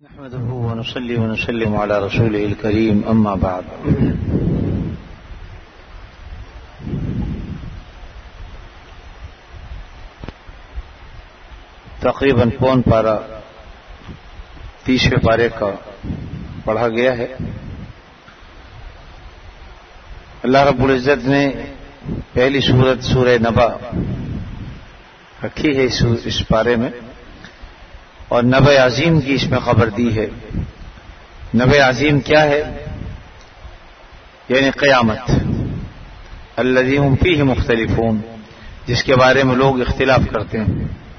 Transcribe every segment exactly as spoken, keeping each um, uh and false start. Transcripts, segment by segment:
نحمده ونصلي ونسلم على رسوله الكريم اما بعد. تقریباً پون پارہ تیسویں پارے کا پڑھا گیا ہے. اللہ رب العزت نے پہلی سورت سورہ نبا رکھی ہے اس پارے میں، اور نبأ عظیم کی اس میں خبر دی ہے. نبأ عظیم کیا ہے؟ یعنی قیامت، الذی هم فیہ مختلفون، جس کے بارے میں لوگ اختلاف کرتے ہیں.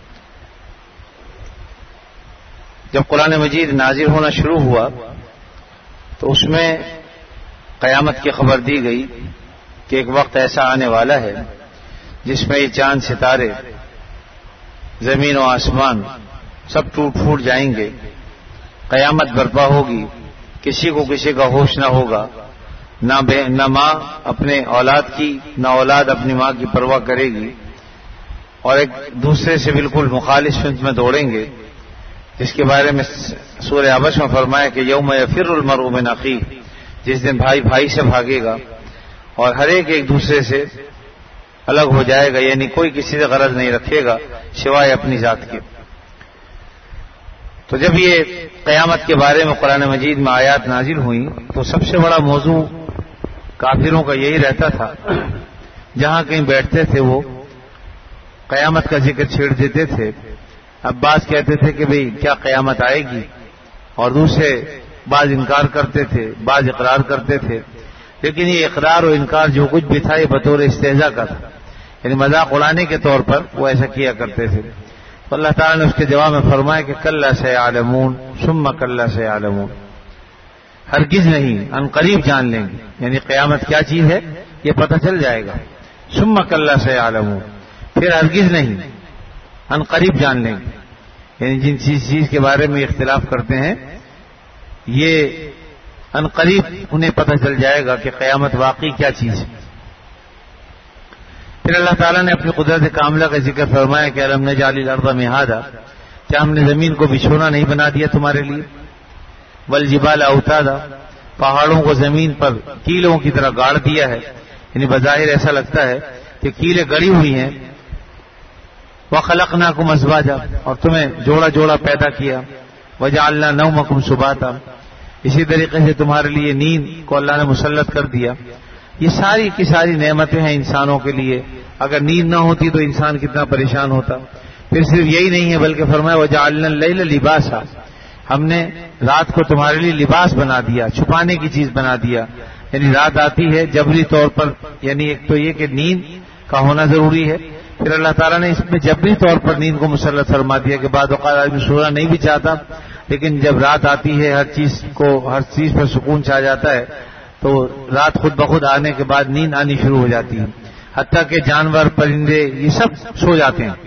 جب قرآن مجید نازل ہونا شروع ہوا تو اس میں قیامت کی خبر دی گئی کہ ایک وقت ایسا آنے والا ہے جس میں یہ چاند ستارے، زمین و آسمان سب ٹوٹ پھوٹ جائیں گے، قیامت برپا ہوگی، کسی کو کسی کا ہوش نہ ہوگا، نہ بے نہ ماں اپنے اولاد کی نہ اولاد اپنی ماں کی پرواہ کرے گی، اور ایک دوسرے سے بالکل مخالف سمت میں دوڑیں گے، جس کے بارے میں سورہ حبش میں فرمایا کہ یوم یفر المرء من اخیہ، جس دن بھائی بھائی سے بھاگے گا اور ہر ایک ایک دوسرے سے الگ ہو جائے گا، یعنی کوئی کسی سے غرض نہیں رکھے گا سوائے اپنی ذات کے. تو جب یہ قیامت کے بارے میں قرآن مجید میں آیات نازل ہوئیں تو سب سے بڑا موضوع کافروں کا یہی رہتا تھا، جہاں کہیں بیٹھتے تھے وہ قیامت کا ذکر چھیڑ دیتے تھے. اب بعض کہتے تھے کہ بھئی کیا قیامت آئے گی، اور دوسرے بعض انکار کرتے تھے، بعض اقرار کرتے تھے. لیکن یہ اقرار و انکار جو کچھ بھی تھا یہ بطور استہزاء کا تھا، یعنی مذاق اڑانے کے طور پر وہ ایسا کیا کرتے تھے. تو اللہ تعالیٰ نے اس کے جواب میں فرمایا کہ کلا سیعلمون ثم کلا سیعلمون، ہرگز نہیں، ان قریب جان لیں گے، یعنی قیامت کیا چیز ہے یہ پتہ چل جائے گا. ثم کلا سیعلمون، پھر ہرگز نہیں، ان قریب جان لیں گے، یعنی جن چیز چیز کے بارے میں اختلاف کرتے ہیں یہ ان قریب انہیں پتہ چل جائے گا کہ قیامت واقعی کیا چیز ہے. پھر اللہ تعالیٰ نے اپنی قدرت کاملہ کا ذکر فرمایا کہ الم نجعل الارض مہادا، کیا ہم نے زمین کو بچھونا نہیں بنا دیا تمہارے لیے، والجبال اوتادا، پہاڑوں کو زمین پر کیلوں کی طرح گاڑ دیا ہے، یعنی بظاہر ایسا لگتا ہے کہ کیلیں گڑی ہوئی ہیں. وخلقناکم ازواجا، اور تمہیں جوڑا جوڑا پیدا کیا. وجعلنا نومکم سباتا، اسی طریقے سے تمہارے لیے نیند کو اللہ نے مسلط کر دیا. یہ ساری کی ساری نعمتیں ہیں انسانوں کے لیے. اگر نیند نہ ہوتی تو انسان کتنا پریشان ہوتا. پھر صرف یہی نہیں ہے بلکہ فرمایا وجعلنا اللیل لباسا، ہم نے رات کو تمہارے لیے لباس بنا دیا، چھپانے کی چیز بنا دیا. یعنی رات آتی ہے جبری طور پر، یعنی ایک تو یہ کہ نیند کا ہونا ضروری ہے، پھر اللہ تعالیٰ نے اس میں جبری طور پر نیند کو مسلط فرما دیا کہ بعض اوقات آدمی سونا نہیں بھی چاہتا، لیکن جب رات آتی ہے ہر چیز کو ہر چیز پر سکون چھا جاتا ہے، تو رات خود بخود آنے کے بعد نیند آنی شروع ہو جاتی ہے. حتیٰ کہ جانور، پرندے، یہ سب سو جاتے ہیں.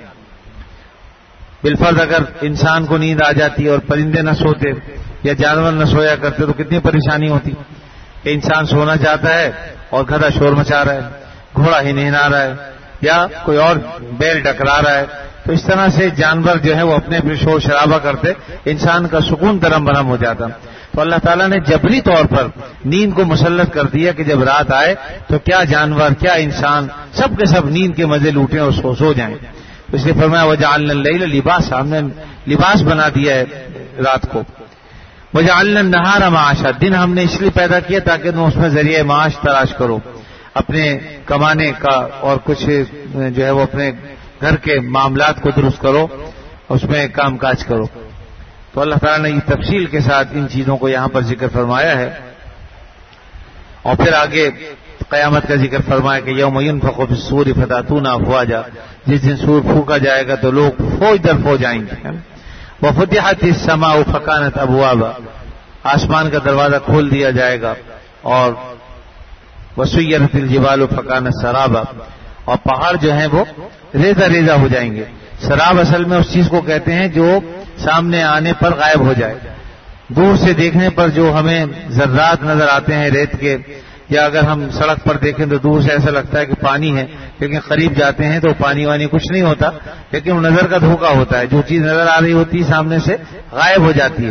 بالفرض اگر انسان کو نیند آ جاتی اور پرندے نہ سوتے یا جانور نہ سویا کرتے تو کتنی پریشانی ہوتی کہ انسان سونا چاہتا ہے اور گدھا شور مچا رہا ہے، گھوڑا ہی نہنا رہا ہے، یا کوئی اور بیل ٹکرا رہا ہے. تو اس طرح سے جانور جو ہے وہ اپنے اپنے شور شرابہ کرتے، انسان کا سکون درم برہم ہو جاتا. تو اللہ تعالیٰ نے جبری طور پر نیند کو مسلط کر دیا کہ جب رات آئے تو کیا جانور کیا انسان سب کے سب نیند کے مزے لوٹیں اور سو سو جائیں. اس لیے فرمایا وجعلنا اللیل لباسا، ہم نے لباس بنا دیا ہے رات کو. وجعلنا النہار معاشا، دن ہم نے اس لیے پیدا کیا تاکہ تم اس میں ذریعہ معاش تلاش کرو، اپنے کمانے کا، اور کچھ جو ہے وہ اپنے گھر کے معاملات کو درست کرو، اس میں کام کاج کرو. تو اللہ تعالیٰ نے یہ تفصیل کے ساتھ ان چیزوں کو یہاں پر ذکر فرمایا ہے. اور پھر آگے قیامت کا ذکر فرمایا کہ یوم ینفخ فی الصور فتأتون افواجا، جس دن سور پھونکا جائے گا تو لوگ فوج در فوج آئیں گے. وفتحت السماء فکانت ابوابا، آسمان کا دروازہ کھول دیا جائے گا. اور وسیرت الجبال فکانت سرابا، اور پہاڑ جو ہیں وہ ریزہ ریزہ ہو جائیں گے. سراب اصل میں اس چیز کو کہتے ہیں جو سامنے آنے پر غائب ہو جائے. دور سے دیکھنے پر جو ہمیں ذرات نظر آتے ہیں ریت کے، یا اگر ہم سڑک پر دیکھیں تو دور سے ایسا لگتا ہے کہ پانی ہے، لیکن قریب جاتے ہیں تو پانی وانی کچھ نہیں ہوتا، لیکن وہ نظر کا دھوکہ ہوتا ہے. جو چیز نظر آ رہی ہوتی ہے سامنے سے غائب ہو جاتی ہے.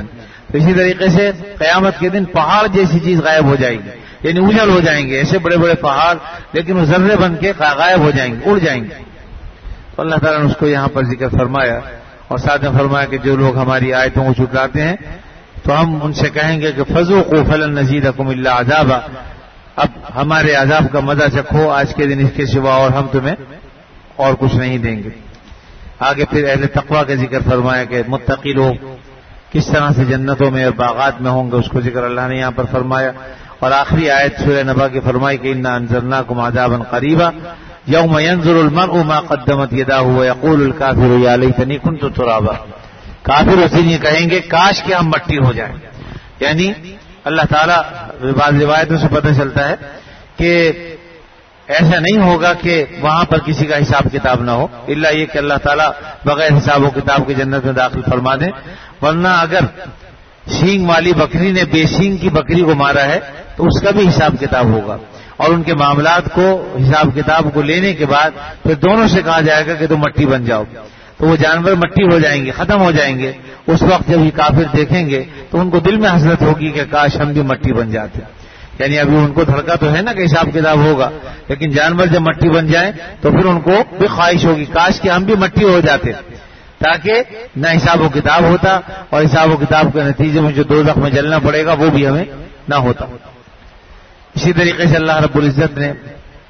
تو اسی طریقے سے قیامت کے دن پہاڑ جیسی چیز غائب ہو جائے گی، یعنی اجل ہو جائیں گے، ایسے بڑے بڑے پہاڑ، لیکن وہ ذرے بن کے غائب ہو جائیں گے، اڑ جائیں گے. تو اللہ تعالیٰ نے اس کو یہاں پر ذکر فرمایا، اور ساتھ میں فرمایا کہ جو لوگ ہماری آیتوں کو جھٹلاتے ہیں تو ہم ان سے کہیں گے کہ فذوقوا فلن نزیدکم الا عذابا، اب ہمارے عذاب کا مزہ چکھو آج کے دن، اس کے سوا اور ہم تمہیں اور کچھ نہیں دیں گے. آگے پھر اہل تقویٰ کا ذکر فرمایا کہ متقی لوگ کس طرح سے جنتوں میں اور باغات میں ہوں گے، اس کو ذکر اللہ نے یہاں پر فرمایا. اور آخری آیت سورہ نبا کی فرمائی کہ انا انذرناکم عذابا قریبا یوم ینظر المرء ما قدمت یداہ ویقول الکافر یا لیتنی کنت ترابا. کافر اس دن یہ کہیں گے کاش کہ ہم مٹی ہو جائیں. یعنی اللہ تعالیٰ بعض روایتوں سے پتہ چلتا ہے کہ ایسا نہیں ہوگا کہ وہاں پر کسی کا حساب کتاب نہ ہو، الا یہ کہ اللہ تعالیٰ بغیر حساب و کتاب کی جنت میں داخل فرما دیں. ورنہ اگر سینگ والی بکری نے بے سینگ کی بکری کو مارا ہے تو اس کا بھی حساب کتاب ہوگا، اور ان کے معاملات کو حساب کتاب کو لینے کے بعد پھر دونوں سے کہا جائے گا کہ تم مٹی بن جاؤ، تو وہ جانور مٹی ہو جائیں گے، ختم ہو جائیں گے. اس وقت جب یہ کافر دیکھیں گے تو ان کو دل میں حسرت ہوگی کہ کاش ہم بھی مٹی بن جاتے. یعنی ابھی ان کو دھڑکا تو ہے نا کہ حساب کتاب ہوگا، لیکن جانور جب مٹی بن جائیں تو پھر ان کو بھی خواہش ہوگی کاش کہ ہم بھی مٹی ہو جاتے، تاکہ نہ حساب و کتاب ہوتا اور حساب و کتاب کے نتیجے میں جو دوزخ میں جلنا پڑے گا وہ بھی ہمیں نہ ہوتا. اسی طریقے سے اللہ رب العزت نے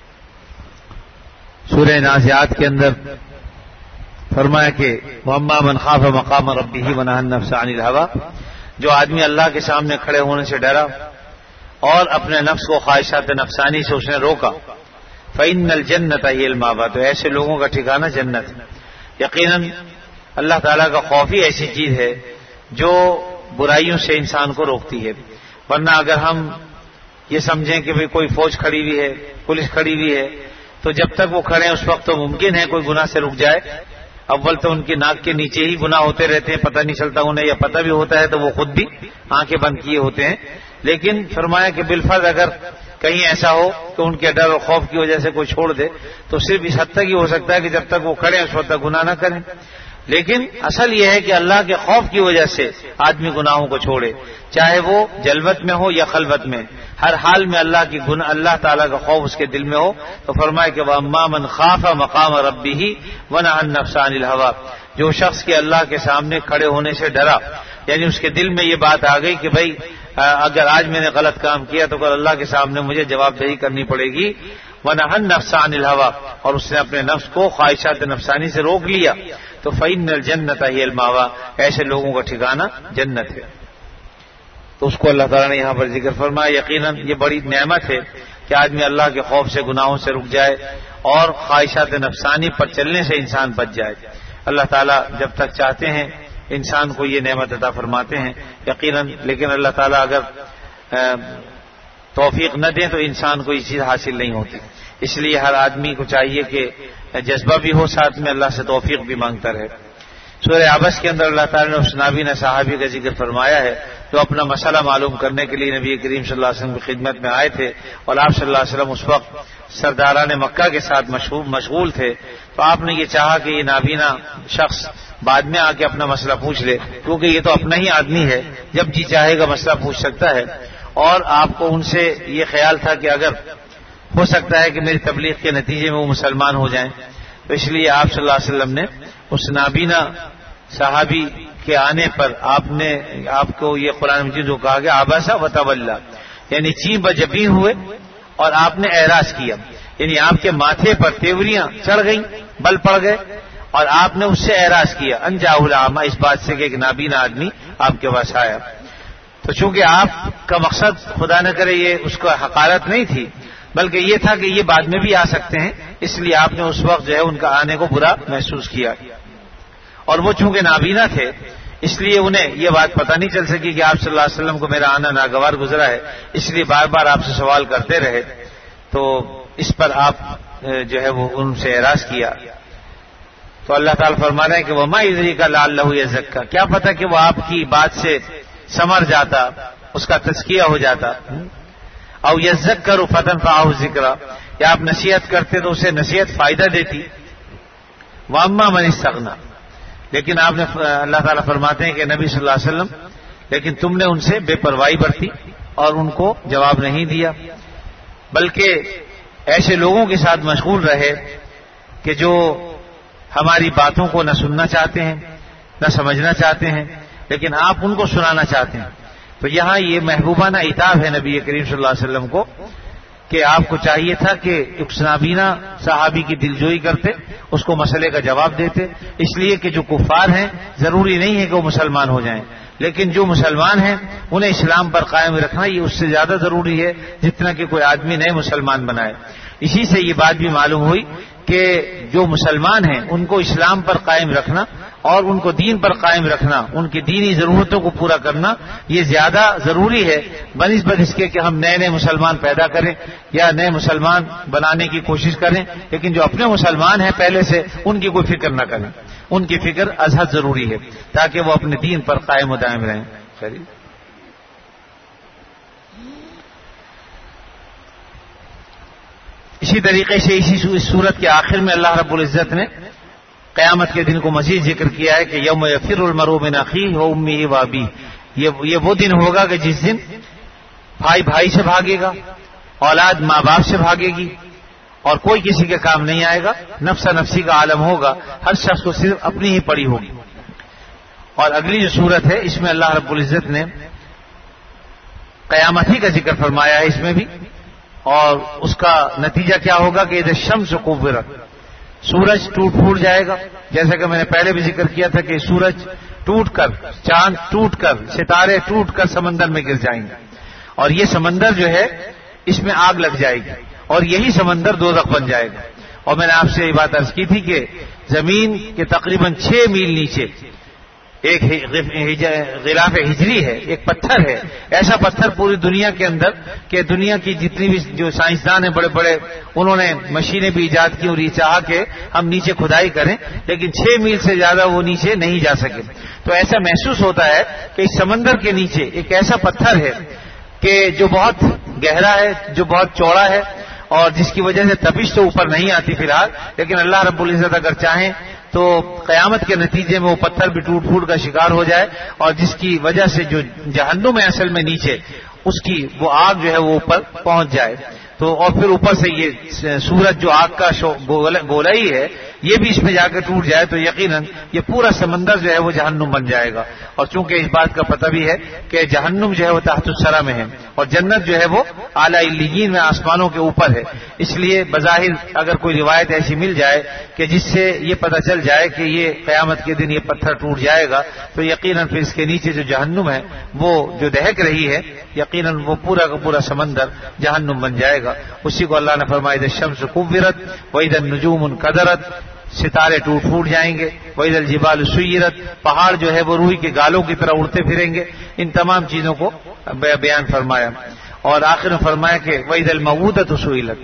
سورہ نازعات کے اندر فرمایا کہ وَأَمَّا مَنْ خَافَ مَقَامَ رَبِّهِ وَنَهَى النَّفْسَ عَنِ الْهَوَىٰ، جو آدمی اللہ کے سامنے کھڑے ہونے سے ڈرا اور اپنے نفس کو خواہشات نفسانی سے اس نے روکا، فَإِنَّ الْجَنَّةَ هِيَ الْمَأْوَىٰ، تو ایسے لوگوں کا ٹھکانہ جنت ہے. یقیناً اللہ تعالیٰ کا خوف ہی ایسی چیز ہے جو برائیوں سے انسان کو روکتی ہے. ورنہ اگر ہم یہ سمجھیں کہ بھئی کوئی فوج کھڑی ہوئی ہے، پولیس کھڑی ہوئی ہے، تو جب تک وہ کھڑے ہیں اس وقت تو ممکن ہے کوئی گناہ سے رک جائے. اول تو ان کی ناک کے نیچے ہی گناہ ہوتے رہتے ہیں، پتہ نہیں چلتا انہیں، یا پتہ بھی ہوتا ہے تو وہ خود بھی آنکھیں بند کیے ہوتے ہیں. لیکن فرمایا کہ بالفرض اگر کہیں ایسا ہو کہ ان کے ڈر اور خوف کی وجہ سے کوئی چھوڑ دے تو صرف اس حد تک ہی ہو سکتا ہے کہ جب تک وہ کھڑے ہیں اس وقت تک گناہ نہ کریں. لیکن اصل یہ ہے کہ اللہ کے خوف کی وجہ سے آدمی گناہوں کو چھوڑے، چاہے وہ جلوت میں ہو یا خلوت میں، ہر حال میں اللہ کی گناہ اللہ تعالیٰ کا خوف اس کے دل میں ہو. تو فرمائے کہ وَأَمَّا مَنْ خَافَ مَقَامَ رَبِّهِ وَنَهَى النَّفْسَ عَنِ الْهَوَىٰ، جو شخص کے اللہ کے سامنے کھڑے ہونے سے ڈرا، یعنی اس کے دل میں یہ بات آ گئی کہ بھائی اگر آج میں نے غلط کام کیا تو کل اللہ کے سامنے مجھے جواب دہی کرنی پڑے گی. وَنَهَى النَّفْسَ عَنِ الْهَوَىٰ، اور اس نے اپنے نفس کو خواہشات نفسانی سے روک لیا، تو فَإِنَّ الْجَنَّةَ هِيَ الْمَأْوَىٰ، ایسے لوگوں کا ٹھکانہ جنت ہے. تو اس کو اللہ تعالیٰ نے یہاں پر ذکر فرمایا. یقیناً یہ بڑی نعمت ہے کہ آدمی اللہ کے خوف سے گناہوں سے رک جائے اور خواہشات نفسانی پر چلنے سے انسان بچ جائے. اللہ تعالیٰ جب تک چاہتے ہیں انسان کو یہ نعمت عطا فرماتے ہیں یقیناً، لیکن اللہ تعالیٰ اگر توفیق نہ دیں تو انسان کو یہ چیز حاصل نہیں ہوتی. اس لیے ہر آدمی کو چاہیے کہ جذبہ بھی ہو، ساتھ میں اللہ سے توفیق بھی مانگتا رہے. سورہ عبس کے اندر اللہ تعالیٰ نے اس نابینا صحابی کا ذکر فرمایا ہے جو اپنا مسئلہ معلوم کرنے کے لیے نبی کریم صلی اللہ علیہ وسلم کی خدمت میں آئے تھے، اور آپ صلی اللہ علیہ وسلم اس وقت سرداران مکہ کے ساتھ مشغول تھے. تو آپ نے یہ چاہا کہ یہ نابینا شخص بعد میں آ کے اپنا مسئلہ پوچھ لے، کیونکہ یہ تو اپنا ہی آدمی ہے، جب جی چاہے گا مسئلہ پوچھ سکتا ہے. اور آپ کو ان سے یہ خیال تھا کہ اگر ہو سکتا ہے کہ میری تبلیغ کے نتیجے میں وہ مسلمان ہو جائیں، تو اس لیے آپ صلی اللہ علیہ وسلم نے اس نابینا صحابی کے آنے پر آپ نے آپ کو یہ قرآن مجید کو کہا گیا عبسہ وتولی، یعنی چین بجبین ہوئے اور آپ نے اعراض کیا، یعنی آپ کے ماتھے پر تیوریاں چڑھ گئیں، بل پڑ گئے، اور آپ نے اس سے اعراض کیا ان جاءہ الاعمی، اس بات سے کہ ایک نابینا آدمی آپ کے پاس آیا. تو چونکہ آپ کا مقصد خدا نہ کرے یہ اس کو حقارت نہیں تھی، بلکہ یہ تھا کہ یہ بعد میں بھی آ سکتے ہیں، اس لیے آپ نے اس وقت جو ہے ان کا آنے کو برا محسوس کیا. اور وہ چونکہ نابینا تھے اس لیے انہیں یہ بات پتہ نہیں چل سکی کہ آپ صلی اللہ علیہ وسلم کو میرا آنا ناگوار گزرا ہے، اس لیے بار بار آپ سے سوال کرتے رہے. تو اس پر آپ جو ہے وہ ان سے اعراض کیا. تو اللہ تعالیٰ فرما رہے ہیں کہ وَمَا يُدْرِيكَ لَعَلَّهُ يَزَّكَّىٰ، کیا پتہ کہ وہ آپ کی بات سے سمر جاتا، اس کا تزکیہ ہو جاتا. او يَذَّكَّرُ فَتَنفَعَهُ الذِّكْرَىٰ، یا آپ نصیحت کرتے تو اسے نصیحت فائدہ دیتی. وَأَمَّا مَنِ اسْتَغْنَىٰ، لیکن آپ نے اللہ تعالیٰ فرماتے ہیں کہ نبی صلی اللہ علیہ وسلم لیکن تم نے ان سے بے پرواہی برتی اور ان کو جواب نہیں دیا، بلکہ ایسے لوگوں کے ساتھ مشغول رہے کہ جو ہماری باتوں کو نہ سننا چاہتے ہیں نہ سمجھنا چاہتے ہیں، لیکن آپ ان کو سنانا چاہتے ہیں۔ تو یہاں یہ محبوبانہ عتاب ہے نبی کریم صلی اللہ علیہ وسلم کو کہ آپ کو چاہیے تھا کہ ایک نابینا صحابی کی دلجوئی کرتے، اس کو مسئلے کا جواب دیتے، اس لیے کہ جو کفار ہیں ضروری نہیں ہے کہ وہ مسلمان ہو جائیں، لیکن جو مسلمان ہیں انہیں اسلام پر قائم رکھنا یہ اس سے زیادہ ضروری ہے جتنا کہ کوئی آدمی نئے مسلمان بنائے۔ اسی سے یہ بات بھی معلوم ہوئی کہ جو مسلمان ہیں ان کو اسلام پر قائم رکھنا اور ان کو دین پر قائم رکھنا، ان کی دینی ضرورتوں کو پورا کرنا یہ زیادہ ضروری ہے بنسبت اس کے کہ ہم نئے نئے مسلمان پیدا کریں یا نئے مسلمان بنانے کی کوشش کریں، لیکن جو اپنے مسلمان ہیں پہلے سے ان کی کوئی فکر نہ کریں، ان کی فکر ازحد ضروری ہے تاکہ وہ اپنے دین پر قائم و دائم رہیں۔ خیری اسی طریقے سے اسی سورت کے آخر میں اللہ رب العزت نے قیامت کے دن کو مزید ذکر کیا ہے کہ یوم یفر المرء من اخیہ و امہ و ابیہ، یہ وہ دن ہوگا کہ جس دن بھائی بھائی سے بھاگے گا، اولاد ماں باپ سے بھاگے گی اور کوئی کسی کے کام نہیں آئے گا، نفس نفسی کا عالم ہوگا، ہر شخص کو صرف اپنی ہی پڑی ہوگی۔ اور اگلی جو صورت ہے اس میں اللہ رب العزت نے قیامت ہی کا ذکر فرمایا ہے اس میں بھی، اور اس کا نتیجہ کیا ہوگا کہ اذا الشمس کورت، سورج ٹوٹ پھوٹ جائے گا، جیسا کہ میں نے پہلے بھی ذکر کیا تھا کہ سورج ٹوٹ کر، چاند ٹوٹ کر، ستارے ٹوٹ کر سمندر میں گر جائیں گے، اور یہ سمندر جو ہے اس میں آگ لگ جائے گی اور یہی سمندر دوزخ بن جائے گا۔ اور میں نے آپ سے یہ بات عرض کی تھی کہ زمین کے تقریباً چھ میل نیچے ایک غلاف ہجری ہے، ایک پتھر ہے، ایسا پتھر پوری دنیا کے اندر کہ دنیا کی جتنی بھی جو سائنسدان ہیں بڑے بڑے انہوں نے مشینیں بھی ایجاد کی اور یہ چاہا کہ ہم نیچے کھدائی کریں، لیکن چھ میل سے زیادہ وہ نیچے نہیں جا سکے۔ تو ایسا محسوس ہوتا ہے کہ اس سمندر کے نیچے ایک ایسا پتھر ہے کہ جو بہت گہرا ہے، جو بہت چوڑا ہے اور جس کی وجہ سے تپش تو اوپر نہیں آتی فی الحال، لیکن اللہ رب العزت اگر چاہیں تو قیامت کے نتیجے میں وہ پتھر بھی ٹوٹ پھوٹ کا شکار ہو جائے اور جس کی وجہ سے جو جہنم ہے اصل میں نیچے اس کی وہ آگ جو ہے وہ اوپر پہنچ جائے، تو اور پھر اوپر سے یہ سورج جو آگ کا گولا ہی ہے یہ بھی اس میں جا کے ٹوٹ جائے تو یقیناً یہ پورا سمندر جو ہے وہ جہنم بن جائے گا۔ اور چونکہ اس بات کا پتہ بھی ہے کہ جہنم جو ہے وہ تحت الثری میں ہے اور جنت جو ہے وہ اعلی علیین میں آسمانوں کے اوپر ہے، اس لیے بظاہر اگر کوئی روایت ایسی مل جائے کہ جس سے یہ پتہ چل جائے کہ یہ قیامت کے دن یہ پتھر ٹوٹ جائے گا تو یقیناً پھر اس کے نیچے جو جہنم ہے وہ جو دہک رہی ہے یقیناً وہ پورا کا پورا سمندر جہنم بن جائے گا۔ اسی کو اللہ نے فرمایا الشمس کورت واذا النجوم انکدرت، ستارے ٹوٹ پھوٹ جائیں گے، واذا الجبال سیرت، پہاڑ جو ہے وہ روئی کے گالوں کی طرح اڑتے پھریں گے، ان تمام چیزوں کو بیان فرمایا۔ اور آخر میں فرمایا کہ واذا الموءودۃ سئلت،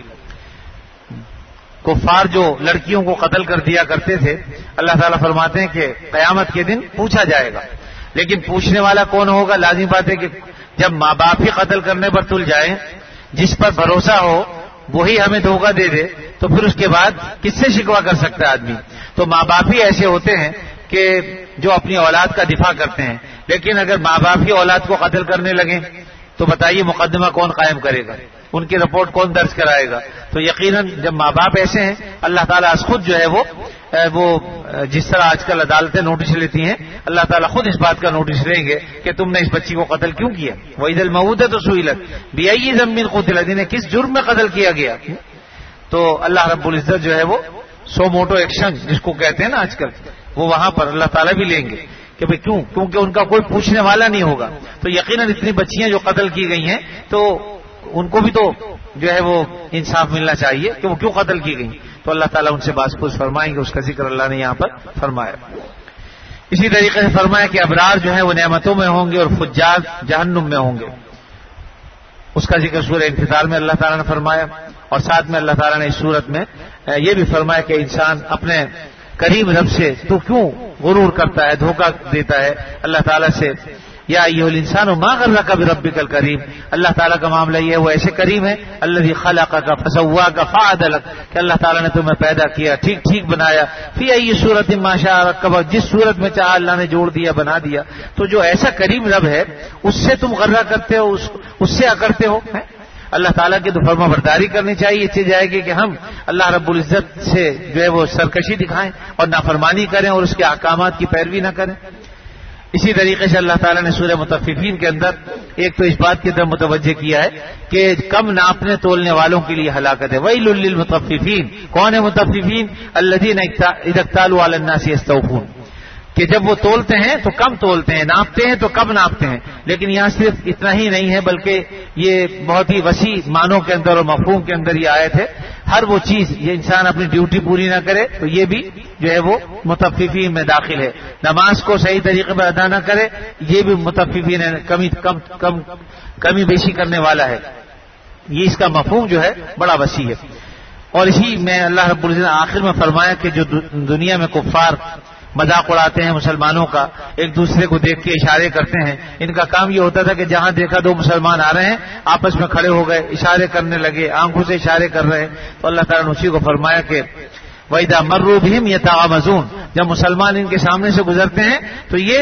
کفار جو لڑکیوں کو قتل کر دیا کرتے تھے اللہ تعالیٰ فرماتے ہیں کہ قیامت کے دن پوچھا جائے گا، لیکن پوچھنے والا کون ہوگا؟ لازم بات ہے کہ جب ماں باپ ہی قتل کرنے پر تل جائیں، جس پر بھروسہ ہو وہی ہمیں دھوکہ دے دے تو پھر اس کے بعد کس سے شکوہ کر سکتا ہے آدمی؟ تو ماں باپ ہی ایسے ہوتے ہیں کہ جو اپنی اولاد کا دفاع کرتے ہیں، لیکن اگر ماں باپ ہی اولاد کو قتل کرنے لگیں تو بتائیے مقدمہ کون قائم کرے گا؟ ان کی رپورٹ کون درج کرائے گا؟ تو یقیناً جب ماں باپ ایسے ہیں اللہ تعالیٰ خود جو ہے وہ وہ جس طرح آج کل عدالتیں نوٹس لیتی ہیں اللہ تعالیٰ خود اس بات کا نوٹس لیں گے کہ تم نے اس بچی کو قتل کیوں کیا؟ وَإِذَا الْمَوْءُودَةُ سُئِلَتْ بِأَيِّ ذَنبٍ قُتِلَتْ، انہیں کس جرم میں قتل کیا گیا؟ تو اللہ رب العزت جو ہے وہ سو موٹو ایکشن جس کو کہتے ہیں نا آج کل، وہ وہاں پر اللہ تعالیٰ بھی لیں گے کہ بھئی کیوں؟ کیونکہ ان کا کوئی پوچھنے والا نہیں ہوگا۔ تو یقیناً اتنی بچیاں جو قتل کی گئی ہیں تو ان کو بھی تو جو ہے وہ انصاف ملنا چاہیے کہ وہ کیوں قتل کی گئی، تو اللہ تعالیٰ ان سے بات پوچھ فرمائیں گے، اس کا ذکر اللہ نے یہاں پر فرمایا۔ اسی طریقے سے فرمایا کہ ابرار جو ہیں وہ نعمتوں میں ہوں گے اور فجار جہنم میں ہوں گے، اس کا ذکر سورہ انفطار میں اللہ تعالیٰ نے فرمایا، اور ساتھ میں اللہ تعالیٰ نے اس سورت میں یہ بھی فرمایا کہ انسان اپنے کریم رب سے تو کیوں غرور کرتا ہے، دھوکہ دیتا ہے اللہ تعالیٰ سے، یا ایھا الانسان ما غرک بربک الکریم، اللہ تعالیٰ کا معاملہ یہ ہے وہ ایسے کریم ہے، الذی خلقک فسواک فعدلک، کہ اللہ تعالیٰ نے تمہیں پیدا کیا، ٹھیک ٹھیک بنایا، فی ای صورت ما شاء رکبک، جس صورت میں چاہا اللہ نے جوڑ دیا بنا دیا۔ تو جو ایسا کریم رب ہے اس سے تم غرہ کرتے ہو، اس, اس سے اکڑتے ہو۔ اللہ تعالیٰ کی تو فرما برداری کرنی چاہیے، اچھی جائے گی کہ ہم اللہ رب العزت سے جو ہے وہ سرکشی دکھائیں اور نافرمانی کریں اور اس کے احکامات کی پیروی نہ کریں۔ اسی طریقے سے اللہ تعالیٰ نے سورہ مطففین کے اندر ایک تو اس بات کی طرف متوجہ کیا ہے کہ کم ناپنے تولنے والوں کے لیے ہلاکت ہے۔ ویل للمطففین، کون ہے مطففین؟ الذین اذا اکتالوا علی الناس یستوفون، کہ جب وہ تولتے ہیں تو کم تولتے ہیں، ناپتے ہیں تو کم ناپتے ہیں۔ لیکن یہاں صرف اتنا ہی نہیں ہے بلکہ یہ بہت ہی وسیع معنوں کے اندر اور مفہوم کے اندر یہ آیت ہے۔ ہر وہ چیز یہ انسان اپنی ڈیوٹی پوری نہ کرے تو یہ بھی جو ہے وہ مطففین میں داخل ہے۔ نماز کو صحیح طریقے پر ادا نہ کرے یہ بھی مطففین ہے، کمی کم کم کمی بیشی کرنے والا ہے۔ یہ اس کا مفہوم جو ہے بڑا وسیع ہے۔ اور اسی میں اللہ رب العزت نے آخر میں فرمایا کہ جو دنیا میں کفار مذاق اڑاتے ہیں مسلمانوں کا، ایک دوسرے کو دیکھ کے اشارے کرتے ہیں، ان کا کام یہ ہوتا تھا کہ جہاں دیکھا دو مسلمان آ رہے ہیں آپس میں کھڑے ہو گئے، اشارے کرنے لگے، آنکھوں سے اشارے کر رہے ہیں۔ تو اللہ تعالیٰ نے اسی کو فرمایا کہ وَإِذَا مَرُّوا بِهِمْ يَتَغَامَزُونَ، جب مسلمان ان کے سامنے سے گزرتے ہیں تو یہ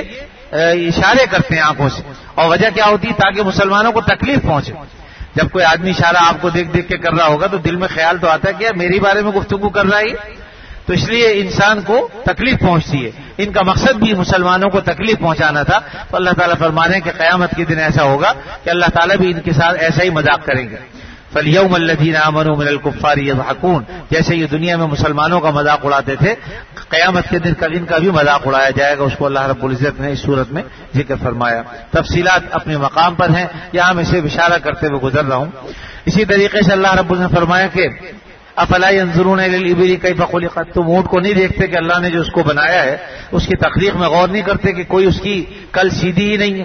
اشارے کرتے ہیں آنکھوں سے، اور وجہ کیا ہوتی ہے؟ تاکہ مسلمانوں کو تکلیف پہنچے۔ جب کوئی آدمی اشارہ آپ کو دیکھ دیکھ کے کر رہا ہوگا تو دل میں خیال تو آتا ہے کہ میری بارے میں گفتگو کر رہا ہے، تو اس لیے انسان کو تکلیف پہنچتی ہے۔ ان کا مقصد بھی مسلمانوں کو تکلیف پہنچانا تھا۔ تو اللہ تعالیٰ فرما رہے ہیں کہ قیامت کے دن ایسا ہوگا کہ اللہ تعالیٰ بھی ان کے ساتھ ایسا ہی مذاق کریں گے۔ فَالْيَوْمَ الَّذِينَ آمَنُوا مِنَ الْكُفَّارِ يَضْحَكُونَ، جیسے یہ دنیا میں مسلمانوں کا مذاق اڑاتے تھے، قیامت کے دن کل ان کا بھی مذاق اڑایا جائے گا۔ اس کو اللہ رب العزت نے اس صورت میں ذکر فرمایا۔ تفصیلات اپنے مقام پر ہیں، یہاں میں صرف اشارہ کرتے ہوئے گزر رہا ہوں۔ اسی طریقے سے اللہ رب العزت نے فرمایا کہ افلا ينظرون الى الابل كيف خلقت، تم اونٹ کو نہیں دیکھتے کہ اللہ نے جو اس کو بنایا ہے اس کی تخلیق میں غور نہیں کرتے کہ کوئی اس کی کل سیدھی ہی نہیں ہے،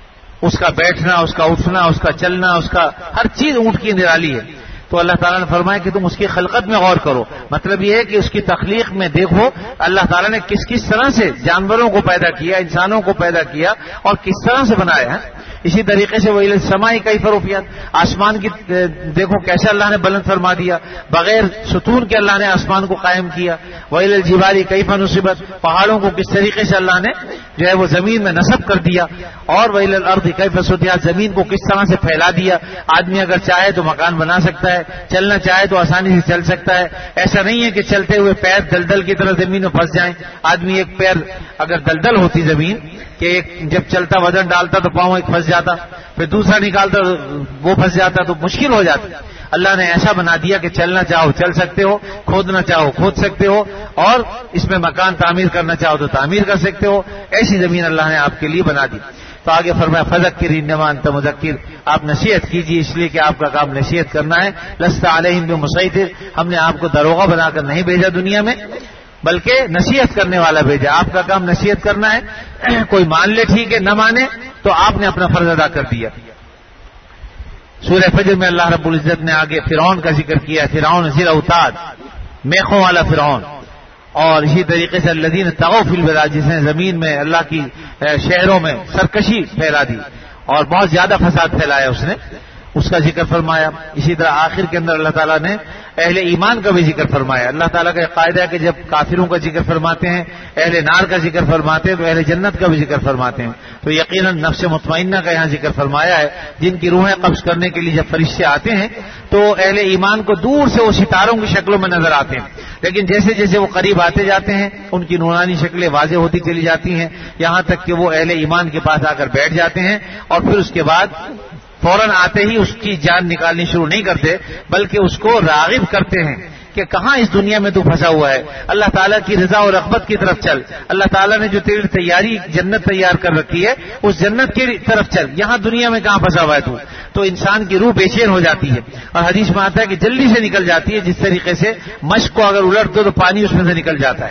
اس کا بیٹھنا، اس کا اٹھنا، اس کا چلنا، اس کا ہر چیز اونٹ کی نرالی ہے۔ تو اللہ تعالیٰ نے فرمایا کہ تم اس کی خلقت میں غور کرو، مطلب یہ ہے کہ اس کی تخلیق میں دیکھو اللہ تعالیٰ نے کس کس طرح سے جانوروں کو پیدا کیا، انسانوں کو پیدا کیا اور کس طرح سے بنایا ہے۔ اسی طریقے سے وَإِلَى السَّمَاءِ كَيْفَ رُفِعَتْ، آسمان کی دیکھو کیسے اللہ نے بلند فرما دیا، بغیر ستون کے اللہ نے آسمان کو قائم کیا۔ وَإِلَى الْجِبَالِ كَيْفَ نُصِبَتْ، پہاڑوں کو کس طریقے سے اللہ نے جو ہے وہ زمین میں نصب کر دیا۔ اور وَإِلَى الْأَرْضِ كَيْفَ سُطِحَتْ، زمین کو کس طرح سے پھیلا دیا۔ آدمی اگر چاہے تو مکان بنا سکتا ہے، چلنا چاہے تو آسانی سے چل سکتا ہے۔ ایسا نہیں ہے کہ چلتے ہوئے پیر دلدل کی طرح زمین میں پھنس جائیں۔ آدمی ایک پیر اگر دلدل ہوتی زمین کہ ایک جب چلتا وزن ڈالتا تو پاؤں ایک پھنس جاتا، پھر دوسرا نکالتا وہ پھنس جاتا تو مشکل ہو جاتی۔ اللہ نے ایسا بنا دیا کہ چلنا چاہو چل سکتے ہو، کھودنا چاہو کھود سکتے ہو، اور اس میں مکان تعمیر کرنا چاہو تو تعمیر کر سکتے ہو۔ ایسی زمین اللہ نے آپ کے لیے بنا دی۔ تو آگے فرمایا فذکر انما انت مذکر، آپ نصیحت کیجیے اس لیے کہ آپ کا کام نصیحت کرنا ہے۔ لست علیہم بمسیطر، ہم نے آپ کو داروغہ بنا کر نہیں بھیجا دنیا میں، بلکہ نصیحت کرنے والا بھیجا۔ آپ کا کام نصیحت کرنا ہے، کوئی مان لے ٹھیک ہے، نہ مانے تو آپ نے اپنا فرض ادا کر دیا۔ سورہ فجر میں اللہ رب العزت نے آگے فرعون کا ذکر کیا، فرعون ذی الاوتاد، میخوں والا فرعون، اور اسی طریقے سے الذین طغوا فی البلاد، جس نے زمین میں اللہ کی شہروں میں سرکشی پھیلا دی اور بہت زیادہ فساد پھیلایا اس نے، اس کا ذکر فرمایا۔ اسی طرح آخر کے اندر اللہ تعالیٰ نے اہل ایمان کا بھی ذکر فرمایا۔ اللہ تعالیٰ کا ایک قاعدہ ہے کہ جب کافروں کا ذکر فرماتے ہیں، اہل نار کا ذکر فرماتے ہیں، تو اہل جنت کا بھی ذکر فرماتے ہیں۔ تو یقیناً نفس مطمئنہ کا یہاں ذکر فرمایا ہے، جن کی روحیں قبض کرنے کے لیے جب فرشتے آتے ہیں تو اہل ایمان کو دور سے وہ ستاروں کی شکلوں میں نظر آتے ہیں، لیکن جیسے جیسے وہ قریب آتے جاتے ہیں ان کی نورانی شکلیں واضح ہوتی چلی جاتی ہیں، یہاں تک کہ وہ اہل ایمان کے پاس آ کر بیٹھ جاتے ہیں، اور پھر اس کے بعد فوراً آتے ہی اس کی جان نکالنی شروع نہیں کرتے، بلکہ اس کو راغب کرتے ہیں کہ کہاں اس دنیا میں تو پھنسا ہوا ہے، اللہ تعالیٰ کی رضا اور رغبت کی طرف چل، اللہ تعالیٰ نے جو تیری تیاری جنت تیار کر رکھی ہے اس جنت کی طرف چل، یہاں دنیا میں کہاں پھنسا ہوا ہے تو تو انسان کی روح بے چین ہو جاتی ہے، اور حدیث میں آتا ہے کہ جلدی سے نکل جاتی ہے، جس طریقے سے مشق کو اگر الٹ دو تو پانی اس میں سے نکل جاتا ہے۔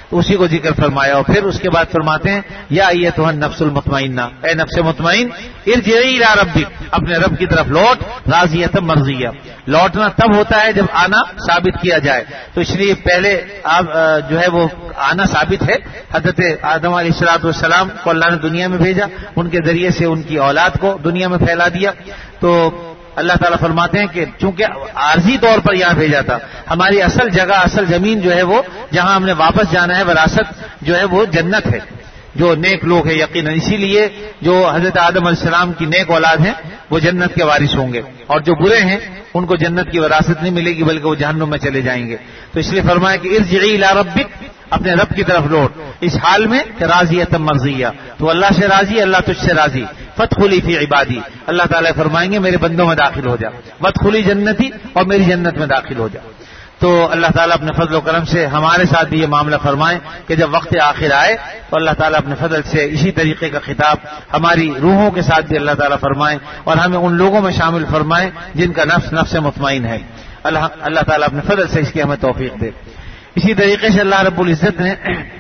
تو اسی کو ذکر فرمایا. اور پھر اس کے بعد فرماتے ہیں یا ایتھا النفس المطمئنہ، اے نفس مطمئن ارجعی الی ربک، اپنے رب کی طرف لوٹ، راضیۃ مرضیہ. لوٹنا تب ہوتا ہے جب آنا ثابت کیا جائے. تو اس لیے پہلے آپ جو ہے وہ آنا ثابت ہے. حضرت آدم علیہ الصلوۃ والسلام کو اللہ نے دنیا میں بھیجا، ان کے ذریعے سے ان کی اولاد کو دنیا میں پھیلا دیا. تو اللہ تعالیٰ فرماتے ہیں کہ چونکہ عارضی طور پر یہاں بھیجا تھا، ہماری اصل جگہ اصل زمین جو ہے وہ جہاں ہم نے واپس جانا ہے، وراثت جو ہے وہ جنت ہے. جو نیک لوگ ہیں یقیناً، اسی لیے جو حضرت آدم علیہ السلام کی نیک اولاد ہیں وہ جنت کے وارث ہوں گے، اور جو برے ہیں ان کو جنت کی وراثت نہیں ملے گی بلکہ وہ جہنم میں چلے جائیں گے. تو اس لیے فرمایا کہ ارجعی الی ربک، اپنے رب کی طرف لوٹ، اس حال میں کہ راضیۃ مرضیہ، تو اللہ سے راضی، اللہ تجھ سے راضی. فادخلی فی عبادی، اللہ تعالیٰ فرمائیں گے میرے بندوں میں داخل ہو جا. وادخلی جنتی، اور میری جنت میں داخل ہو جا. تو اللہ تعالیٰ اپنے فضل و کرم سے ہمارے ساتھ بھی یہ معاملہ فرمائیں کہ جب وقت آخر آئے تو اللہ تعالیٰ اپنے فضل سے اسی طریقے کا خطاب ہماری روحوں کے ساتھ بھی اللہ تعالیٰ فرمائیں، اور ہمیں ان لوگوں میں شامل فرمائیں جن کا نفس نفس مطمئن ہے. اللہ اللہ تعالیٰ اپنے فضل سے اس کی ہمیں توفیق دے. اسی طریقے سے اللہ رب العزت نے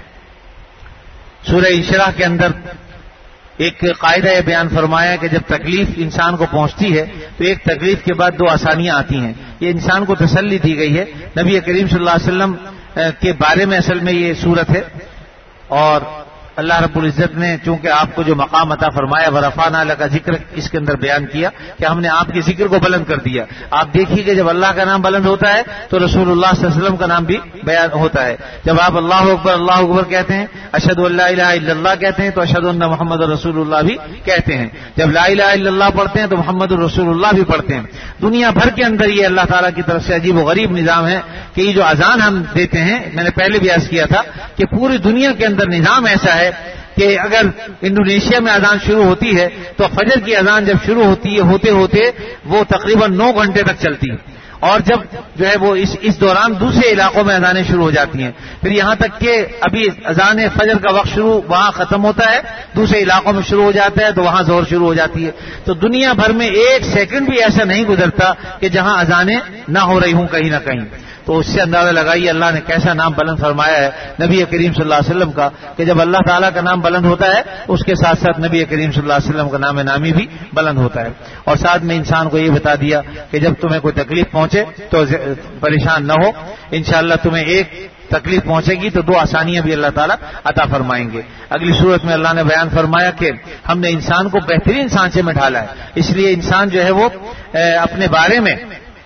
سورہ انشراح کے اندر ایک قاعدہ یہ بیان فرمایا کہ جب تکلیف انسان کو پہنچتی ہے تو ایک تکلیف کے بعد دو آسانیاں آتی ہیں. یہ انسان کو تسلی دی گئی ہے. نبی کریم صلی اللہ علیہ وسلم کے بارے میں اصل میں یہ صورت ہے، اور اللہ رب العزت نے چونکہ آپ کو جو مقام عطا فرمایا ورفعنا لک ذکر، اس کے اندر بیان کیا کہ ہم نے آپ کے ذکر کو بلند کر دیا. آپ دیکھیے کہ جب اللہ کا نام بلند ہوتا ہے تو رسول اللہ صلی اللہ علیہ وسلم کا نام بھی بیان ہوتا ہے. جب آپ اللہ اکبر اللہ اکبر کہتے ہیں، اشہد ان لا الہ الا اللہ کہتے ہیں، تو اشہد ان محمد رسول اللہ بھی کہتے ہیں. جب لا الہ الا اللہ پڑھتے ہیں تو محمد رسول اللہ بھی پڑھتے ہیں. دنیا بھر کے اندر یہ اللہ تعالیٰ کی طرف سے عجیب و غریب نظام ہے کہ یہ جو اذان ہم دیتے ہیں، میں نے پہلے بھی عرض کیا تھا کہ پوری دنیا کے اندر نظام ایسا ہے کہ اگر انڈونیشیا میں اذان شروع ہوتی ہے تو فجر کی اذان جب شروع ہوتی ہے ہوتے ہوتے وہ تقریباً نو گھنٹے تک چلتی ہے، اور جب جو ہے وہ اس اس دوران دوسرے علاقوں میں اذانیں شروع ہو جاتی ہیں. پھر یہاں تک کہ ابھی اذان فجر کا وقت شروع وہاں ختم ہوتا ہے، دوسرے علاقوں میں شروع ہو جاتا ہے تو وہاں ظہر شروع ہو جاتی ہے. تو دنیا بھر میں ایک سیکنڈ بھی ایسا نہیں گزرتا کہ جہاں اذانیں نہ ہو رہی ہوں کہیں نہ کہیں. تو اس سے اندازہ لگائیے اللہ نے کیسا نام بلند فرمایا ہے نبی کریم صلی اللہ علیہ وسلم کا، کہ جب اللہ تعالیٰ کا نام بلند ہوتا ہے اس کے ساتھ ساتھ نبی کریم صلی اللہ علیہ وسلم کا نام نامی بھی بلند ہوتا ہے. اور ساتھ میں انسان کو یہ بتا دیا کہ جب تمہیں کوئی تکلیف پہنچے تو پریشان نہ ہو، انشاءاللہ تمہیں ایک تکلیف پہنچے گی تو دو آسانیاں بھی اللہ تعالیٰ عطا فرمائیں گے. اگلی صورت میں اللہ نے بیان فرمایا کہ ہم نے انسان کو بہترین سانچے میں ڈھالا ہے، اس لیے انسان جو ہے وہ اپنے بارے میں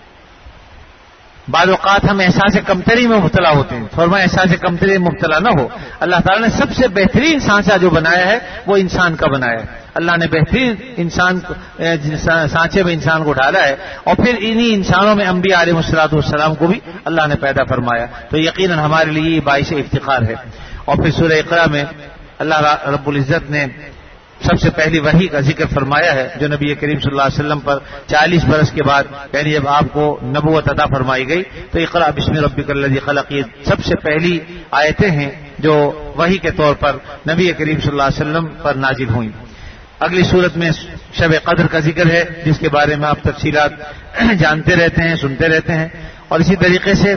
بعض اوقات ہم احساس کمتری میں مبتلا ہوتے ہیں. فرمایا احساس کمتری میں مبتلا نہ ہو. اللہ تعالیٰ نے سب سے بہترین سانچہ جو بنایا ہے وہ انسان کا بنایا ہے. اللہ نے بہترین انسان سانچے میں انسان کو ڈالا ہے، اور پھر انہی انسانوں میں انبیاء علیہ الصلوۃ والسلام کو بھی اللہ نے پیدا فرمایا. تو یقیناً ہمارے لیے یہ باعث افتخار ہے. اور پھر سورہ اقرا میں اللہ رب العزت نے سب سے پہلی وحی کا ذکر فرمایا ہے جو نبی کریم صلی اللہ علیہ وسلم پر چالیس برس کے بعد یعنی جب آپ کو نبوت عطا فرمائی گئی تو اقرا بسم ربک الذی خلق، یہ سب سے پہلی آیتیں ہیں جو وحی کے طور پر نبی کریم صلی اللہ علیہ وسلم پر نازل ہوئیں. اگلی صورت میں شب قدر کا ذکر ہے جس کے بارے میں آپ تفصیلات جانتے رہتے ہیں، سنتے رہتے ہیں. اور اسی طریقے سے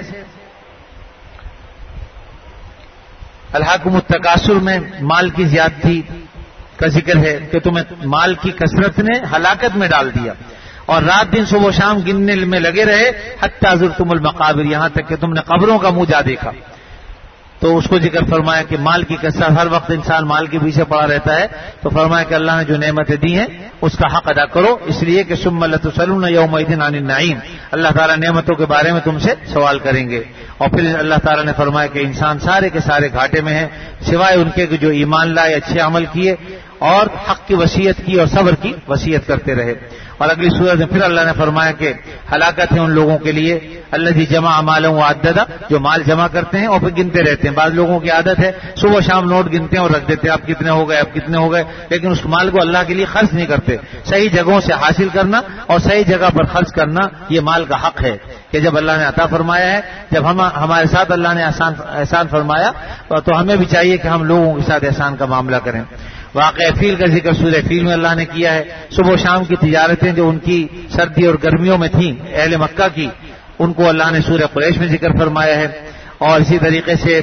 الہاکم التکاثر میں مال کی زیادتی کا ذکر ہے کہ تمہیں مال کی کثرت نے ہلاکت میں ڈال دیا، اور رات دن صبح و شام گننے میں لگے رہے حتی زرتم المقابر، یہاں تک کہ تم نے قبروں کا منہ جا دیکھا. تو اس کو ذکر فرمایا کہ مال کی کثرت، ہر وقت انسان مال کے پیچھے پڑا رہتا ہے. تو فرمایا کہ اللہ نے جو نعمتیں دی ہیں اس کا حق ادا کرو، اس لیے کہ ثم لتسألن یومئذ عن النعیم، اللہ تعالیٰ نعمتوں کے بارے میں تم سے سوال کریں گے. اور پھر اللہ تعالیٰ نے فرمایا کہ انسان سارے کے سارے گھاٹے میں ہیں سوائے ان کے جو ایمان لائے، اچھے عمل کیے اور حق کی وصیت کی اور صبر کی وصیت کرتے رہے. اور اگلی صورت میں پھر اللہ نے فرمایا کہ ہلاکت ہے ان لوگوں کے لیے الذی جمع مالا وعددا، جو مال جمع کرتے ہیں اور پھر گنتے رہتے ہیں. بعض لوگوں کی عادت ہے صبح شام نوٹ گنتے ہیں اور رکھ دیتے ہیں، اب کتنے ہو گئے اب کتنے ہو گئے، لیکن اس مال کو اللہ کے لیے خرچ نہیں کرتے. صحیح جگہوں سے حاصل کرنا اور صحیح جگہ پر خرچ کرنا یہ مال کا حق ہے کہ جب اللہ نے عطا فرمایا ہے، جب ہم ہمارے ساتھ اللہ نے احسان احسان فرمایا تو ہمیں بھی چاہیے کہ ہم لوگوں کے ساتھ احسان کا معاملہ کریں. واقعہ فیل کا ذکر سورہ فیل میں اللہ نے کیا ہے. صبح و شام کی تجارتیں جو ان کی سردی اور گرمیوں میں تھیں اہل مکہ کی، ان کو اللہ نے سورہ قریش میں ذکر فرمایا ہے. اور اسی طریقے سے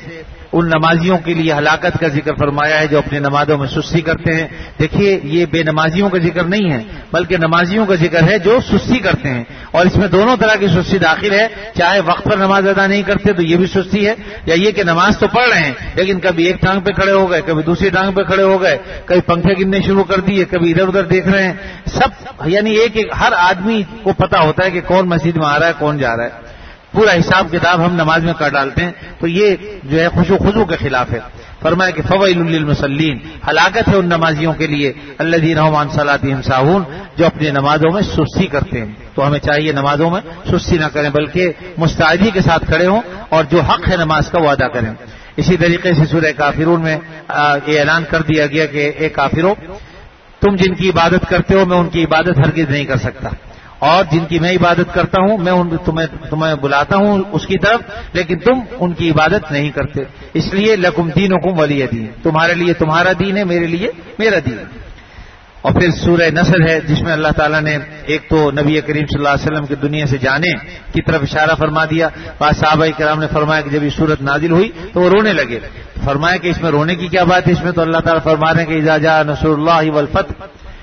ان نمازیوں کے لیے ہلاکت کا ذکر فرمایا ہے جو اپنی نمازوں میں سستی کرتے ہیں. دیکھیے یہ بے نمازیوں کا ذکر نہیں ہے بلکہ نمازیوں کا ذکر ہے جو سستی کرتے ہیں, اور اس میں دونوں طرح کی سستی داخل ہے. چاہے وقت پر نماز ادا نہیں کرتے تو یہ بھی سستی ہے, یا یہ کہ نماز تو پڑھ رہے ہیں لیکن کبھی ایک ٹانگ پہ کھڑے ہو گئے, کبھی دوسری ٹانگ پہ کھڑے ہو گئے, کبھی پنکھے گننے شروع کر دیے, کبھی ادھر ادھر دیکھ رہے ہیں. سب یعنی ایک ایک ہر آدمی کو پتا ہوتا ہے کہ کون مسجد میں آ رہا ہے کون جا رہا ہے. پورا حساب کتاب ہم نماز میں کر ڈالتے ہیں, تو یہ جو ہے خشوع خضوع کے خلاف ہے. فرمایا کہ فویل للمصلین, ہلاکت ہے ان نمازیوں کے لیے, الذین هم عن صلاتهم ساہون, جو اپنی نمازوں میں سستی کرتے ہیں. تو ہمیں چاہیے نمازوں میں سستی نہ کریں بلکہ مستعدی کے ساتھ کھڑے ہوں اور جو حق ہے نماز کا وہ ادا کریں. اسی طریقے سے سورہ کافرون میں یہ اعلان کر دیا گیا کہ اے کافروں, تم جن کی عبادت کرتے ہو میں ان کی عبادت ہرگز نہیں کر سکتا, اور جن کی میں عبادت کرتا ہوں میں ان تمہیں تمہیں بلاتا ہوں اس کی طرف, لیکن تم ان کی عبادت نہیں کرتے. اس لیے لکم دینکم ولی دین, تمہارے لیے تمہارا دین ہے, میرے لیے میرا دین. اور پھر سورہ نصر ہے جس میں اللہ تعالیٰ نے ایک تو نبی کریم صلی اللہ علیہ وسلم کی دنیا سے جانے کی طرف اشارہ فرما دیا. بعض صحابہ کرام نے فرمایا کہ جب یہ صورت نازل ہوئی تو وہ رونے لگے. فرمایا کہ اس میں رونے کی کیا بات ہے, اس میں تو اللہ تعالیٰ فرما رہے ہیں کہ اذا جاء نصر اللہ والفتح,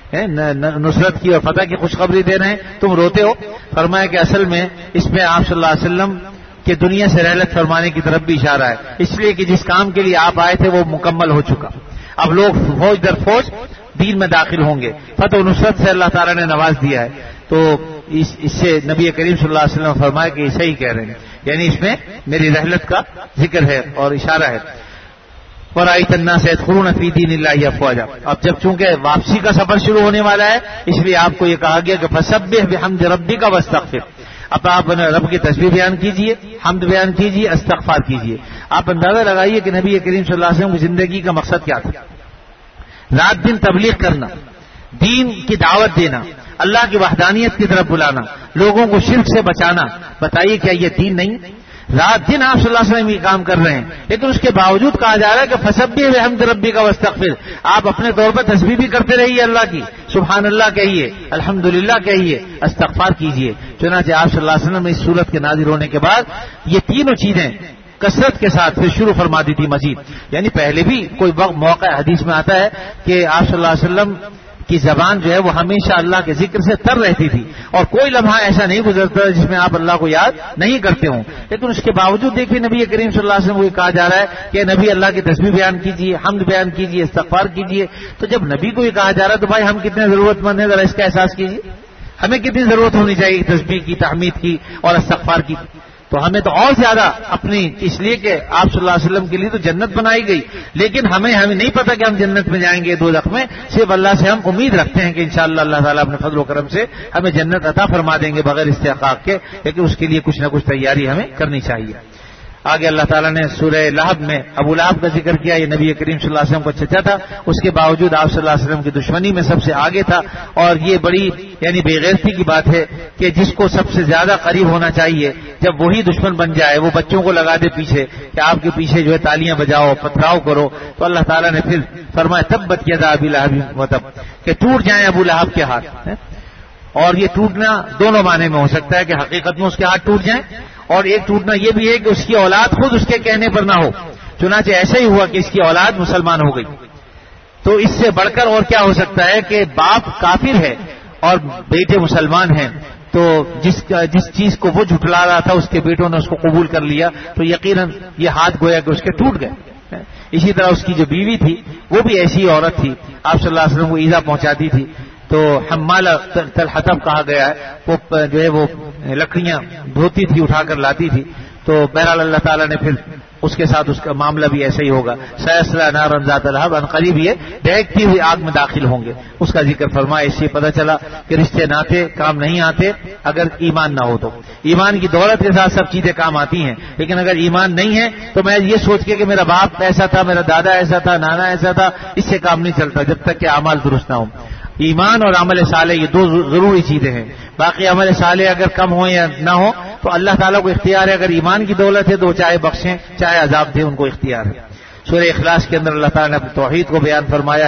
نصرت کی اور فتح کی خوشخبری دے رہے ہیں, تم روتے ہو. فرمایا کہ اصل میں اس میں آپ صلی اللہ علیہ وسلم کے دنیا سے رحلت فرمانے کی طرف بھی اشارہ ہے, اس لیے کہ جس کام کے لیے آپ آئے تھے وہ مکمل ہو چکا. اب لوگ فوج در فوج دین میں داخل ہوں گے, فتح و نصرت سے اللہ تعالیٰ نے نواز دیا ہے. تو اس, اس سے نبی کریم صلی اللہ علیہ وسلم نے فرمایا کہ صحیح کہہ رہے ہیں, یعنی اس میں میری رحلت کا ذکر ہے اور اشارہ ہے. وَرَأَيْتَ النَّاسَ يَدْخُلُونَ فِي دِينِ اللَّهِ أَفْوَاجًا, اب جب چونکہ واپسی کا سفر شروع ہونے والا ہے اس لیے آپ کو یہ کہا گیا کہ فَسَبِّحْ بِحَمْدِ رَبِّكَ وَاسْتَغْفِرْ, اب آپ رب کی تسبیح بیان کیجئے, حمد بیان کیجئے, استغفار کیجئے. آپ اندازہ لگائیے کہ نبی کریم صلی اللہ علیہ وسلم کی زندگی کا مقصد کیا تھا. رات دن تبلیغ کرنا, دین کی دعوت دینا, اللہ کی وحدانیت کی طرف بلانا, لوگوں کو شرک سے بچانا. بتائیے کیا یہ دین نہیں؟ رات دن آپ صلی اللہ علیہ وسلم یہ کام کر رہے ہیں, لیکن اس کے باوجود کہا جا رہا ہے کہ فسبح بحمد ربک واستغفر, آپ اپنے طور پر تسبیح بھی کرتے رہیے اللہ کی, سبحان اللہ کہیے, الحمدللہ کہیے, استغفار کیجیے. چنانچہ آپ صلی اللہ علیہ وسلم نے اس صورت کے نازل ہونے کے بعد یہ تینوں چیزیں کثرت کے ساتھ پھر شروع فرما دی تھی مزید. یعنی پہلے بھی کوئی وقت موقع حدیث میں آتا ہے کہ آپ صلی اللہ علیہ وسلم کی زبان جو ہے وہ ہمیشہ اللہ کے ذکر سے تر رہتی تھی, اور کوئی لمحہ ایسا نہیں گزرتا جس میں آپ اللہ کو یاد نہیں کرتے ہوں. لیکن اس کے باوجود دیکھیے نبی کریم صلی اللہ علیہ وسلم کو کہا جا رہا ہے کہ نبی اللہ کی تسبیح بیان کیجیے, حمد بیان کیجیے, استغفار کیجیے. تو جب نبی کو یہ کہا جا رہا ہے تو بھائی ہم کتنے ضرورت مند ہیں, ذرا اس کا احساس کیجیے. ہمیں کتنی ضرورت ہونی چاہیے تسبیح کی, تحمید کی اور استغفار کی. تو ہمیں تو اور زیادہ اپنی, اس لیے کہ آپ صلی اللہ علیہ وسلم کے لیے تو جنت بنائی گئی, لیکن ہمیں ہمیں نہیں پتا کہ ہم جنت میں جائیں گے دوزخ میں. صرف اللہ سے ہم امید رکھتے ہیں کہ انشاءاللہ اللہ تعالیٰ اپنے فضل و کرم سے ہمیں جنت عطا فرما دیں گے بغیر استحقاق کے, لیکن اس کے لیے کچھ نہ کچھ تیاری ہمیں کرنی چاہیے. آگے اللہ تعالیٰ نے سورہ لہب میں ابو لہب کا ذکر کیا. یہ نبی کریم صلی اللہ علیہ وسلم کو چچا تھا, اس کے باوجود آپ صلی اللہ علیہ وسلم کی دشمنی میں سب سے آگے تھا. اور یہ بڑی یعنی بے غیرتی کی بات ہے کہ جس کو سب سے زیادہ قریب ہونا چاہیے جب وہی دشمن بن جائے, وہ بچوں کو لگا دے پیچھے کہ آپ کے پیچھے جو ہے تالیاں بجاؤ, پتھراؤ کرو. تو اللہ تعالیٰ نے پھر فرمایا تبت یدا ابی لہب وتب, کہ ٹوٹ جائیں ابو لہب کے ہاتھ. اور یہ ٹوٹنا دونوں معنی میں ہو سکتا ہے کہ حقیقت میں اس کے ہاتھ ٹوٹ جائیں, اور ایک ٹوٹنا یہ بھی ہے کہ اس کی اولاد خود اس کے کہنے پر نہ ہو. چنانچہ ایسا ہی ہوا کہ اس کی اولاد مسلمان ہو گئی. تو اس سے بڑھ کر اور کیا ہو سکتا ہے کہ باپ کافر ہے اور بیٹے مسلمان ہیں, تو جس جس چیز کو وہ جھٹلا رہا تھا اس کے بیٹوں نے اس کو قبول کر لیا, تو یقیناً یہ ہاتھ گویا کہ اس کے ٹوٹ گئے. اسی طرح اس کی جو بیوی تھی وہ بھی ایسی عورت تھی, آپ صلی اللہ علیہ وسلم کو ایذا پہنچاتی تھی. تو حمالہ تلحطب کہا گیا ہے, وہ جو ہے وہ لکڑیاں دھوتی تھی, اٹھا کر لاتی تھی. تو بہرحال اللہ تعالیٰ نے پھر اس کے ساتھ اس کا معاملہ بھی ایسا ہی ہوگا. سیصلی نارا ذات لہب, ان قریب یہ دہکتی ہوئی آگ میں داخل ہوں گے, اس کا ذکر فرمایا. اس سے پتہ چلا کہ رشتے ناتے کام نہیں آتے اگر ایمان نہ ہو. تو ایمان کی دولت کے ساتھ سب چیزیں کام آتی ہیں, لیکن اگر ایمان نہیں ہے تو میں یہ سوچ کے کہ میرا باپ ایسا تھا, میرا دادا ایسا تھا, نانا ایسا تھا, اس سے کام نہیں چلتا جب تک کہ اعمال درست نہ ہوں. ایمان اور عمل صالح یہ دو ضروری چیزیں ہیں. باقی عمل صالح اگر کم ہو یا نہ ہو تو اللہ تعالیٰ کو اختیار ہے. اگر ایمان کی دولت ہے تو چاہے بخشیں چاہے عذاب دیں, ان کو اختیار ہے. سورہ اخلاص کے اندر اللہ تعالیٰ نے توحید کو بیان فرمایا ہے,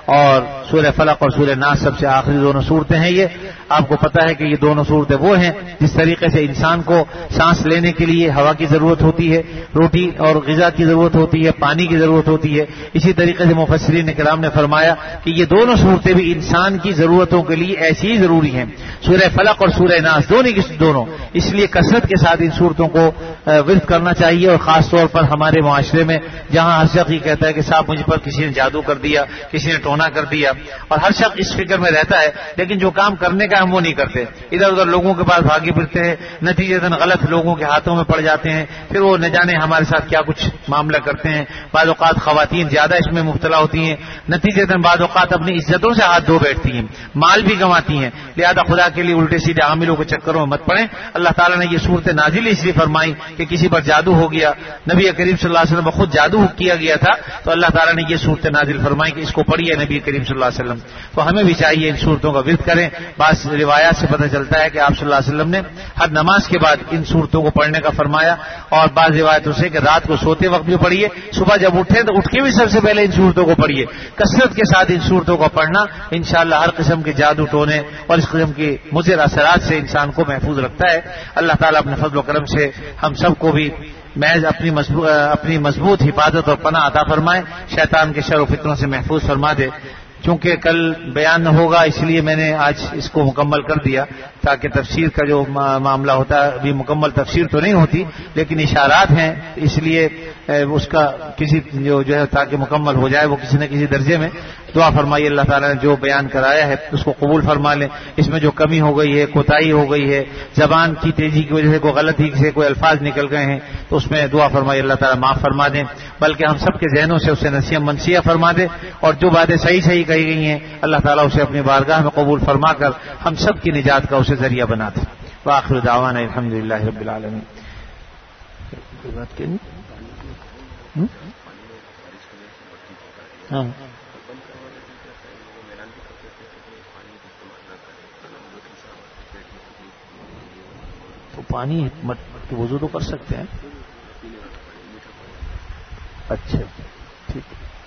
اور سورہ فلق اور سورہ ناس سب سے آخری دونوں صورتیں ہیں. یہ آپ کو پتا ہے کہ یہ دونوں صورتیں وہ ہیں جس طریقے سے انسان کو سانس لینے کے لیے ہوا کی ضرورت ہوتی ہے, روٹی اور غذا کی ضرورت ہوتی ہے, پانی کی ضرورت ہوتی ہے, اسی طریقے سے مفسرین کرام نے فرمایا کہ یہ دونوں صورتیں بھی انسان کی ضرورتوں کے لیے ایسی ہی ضروری ہیں, سورہ فلق اور سورہ ناس دونوں کی دونوں. اس لیے کثرت کے ساتھ ان صورتوں کو ورد کرنا چاہیے, اور خاص طور پر ہمارے معاشرے میں جہاں ہر شخص یہ کہتا ہے کہ صاحب مجھ پر کسی نے جادو کر دیا, کسی نے ٹونا کر دیا, اور ہر شخص اس فکر میں رہتا ہے, لیکن جو کام کرنے کا ہم وہ نہیں کرتے, ادھر ادھر لوگوں کے پاس بھاگے پھرتے ہیں, نتیجتاً غلط لوگوں کے ہاتھوں میں پڑ جاتے ہیں, پھر وہ نہ جانے ہمارے ساتھ کیا کچھ معاملہ کرتے ہیں. بعض اوقات خواتین زیادہ اس میں مبتلا ہوتی ہیں, نتیجتاً بعض اوقات اپنی عزتوں سے ہاتھ دھو بیٹھتی ہیں, مال بھی گنواتی ہیں. لہذا خدا کے لیے الٹے سیدھے عاملوں کے چکروں میں مت پڑیں. اللہ تعالیٰ نے یہ صورت نازل اس لیے فرمائی کہ کسی پر جادو ہو گیا, نبی کریم صلی اللہ علیہ وسلم خود جادو کیا گیا تھا, تو اللہ تعالیٰ نے یہ صورت نازل فرمائی کہ اس کو پڑھیے نبی کریم صلی اللہ علیہ وسلم. تو ہمیں بھی چاہیے ان صورتوں کا ورد کریں. بعض روایات سے پتہ چلتا ہے کہ آپ صلی اللہ علیہ وسلم نے ہر نماز کے بعد ان صورتوں کو پڑھنے کا فرمایا, اور بعض روایتوں سے کہ رات کو سوتے وقت بھی پڑھیے, صبح جب اٹھیں تو اٹھ کے بھی سب سے پہلے ان صورتوں کو پڑھیے. کثرت کے ساتھ ان صورتوں کو پڑھنا انشاءاللہ ہر قسم کے جادو ٹونے اور اس قسم کے مضر اثرات سے انسان کو محفوظ رکھتا ہے. اللہ تعالیٰ اپنے فضل و کرم سے ہم سب کو بھی محض اپنی مضبوط اپنی مضبوط حفاظت اور پناہ عطا فرمائے, شیطان کے شر و فتنوں سے محفوظ فرما دے. چونکہ کل بیان نہ ہوگا اس لیے میں نے آج اس کو مکمل کر دیا, تاکہ تفسیر کا جو معاملہ ہوتا ہے ابھی مکمل تفسیر تو نہیں ہوتی, لیکن اشارات ہیں, اس لیے اس کا کسی جو جو ہے تاکہ مکمل ہو جائے وہ کسی نہ کسی درجے میں. دعا فرمائیے اللہ تعالیٰ نے جو بیان کرایا ہے اس کو قبول فرما لیں. اس میں جو کمی ہو گئی ہے, کوتاہی ہو گئی ہے, زبان کی تیزی کی وجہ سے کوئی غلطی سے کوئی الفاظ نکل گئے ہیں, تو اس میں دعا فرمائیے اللہ تعالیٰ معاف فرما دیں, بلکہ ہم سب کے ذہنوں سے اسے نسیہ منسیہ فرما دے, اور جو باتیں صحیح صحیح کہی گئی ہیں اللہ تعالیٰ اسے اپنی بارگاہ میں قبول فرما کر ہم سب کی نجات کا اسے ذریعہ بنا دے. وآخر دعوانا الحمدللہ رب العالمین. ہاں تو پانی کی وضو تو کر سکتے ہیں. اچھا ٹھیک.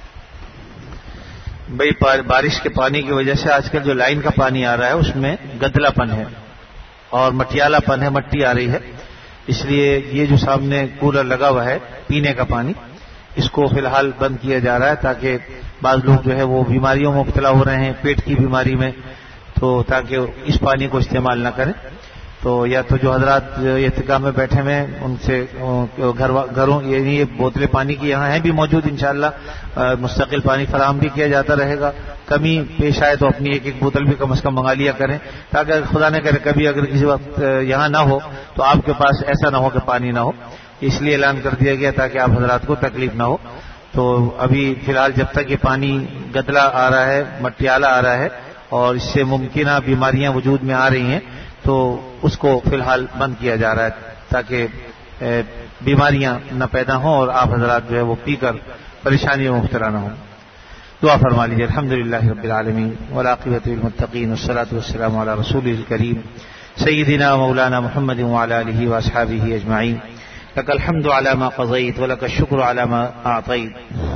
بھائی بارش کے پانی کی وجہ سے آج کل جو لائن کا پانی آ رہا ہے اس میں گدلا پن ہے اور مٹیالا پن ہے, مٹی آ رہی ہے, اس لیے یہ جو سامنے کولر لگا ہوا ہے پینے کا پانی اس کو فی الحال بند کیا جا رہا ہے, تاکہ بعض لوگ جو ہے وہ بیماریوں میں مبتلا ہو رہے ہیں, پیٹ کی بیماری میں, تو تاکہ اس پانی کو استعمال نہ کریں. تو یا تو جو حضرات اعتکاف میں بیٹھے ہوئے ان سے گھر گھروں یعنی یہ بوتلیں پانی کی یہاں ہیں بھی موجود, انشاءاللہ مستقل پانی فراہم بھی کیا جاتا رہے گا. کمی پیش آئے تو اپنی ایک ایک بوتل بھی کم از کم منگا لیا کریں, تاکہ خدا نہ کرے کبھی اگر کسی وقت یہاں نہ ہو تو آپ کے پاس ایسا نہ ہو کہ پانی نہ ہو. اس لیے اعلان کر دیا گیا تاکہ آپ حضرات کو تکلیف نہ ہو. تو ابھی فی الحال جب تک یہ پانی گدلا آ رہا ہے, مٹیالا آ رہا ہے, اور اس سے ممکنہ بیماریاں وجود میں آ رہی ہیں, تو اس کو فی الحال بند کیا جا رہا ہے تاکہ بیماریاں نہ پیدا ہوں اور آپ حضرات جو ہے وہ پی کر پریشانیوں میں مبتلا نہ ہوں. دعا فرما لیجیے. الحمدللہ رب العالمین والعاقبۃ للمتقین والصلاۃ والسلام علی رسول الکریم سیدنا مولانا محمد وعلی آلہ واصحابہ اجمعین. لک الحمد علی ما قضیت ولک الشکر علی ما اعطیت.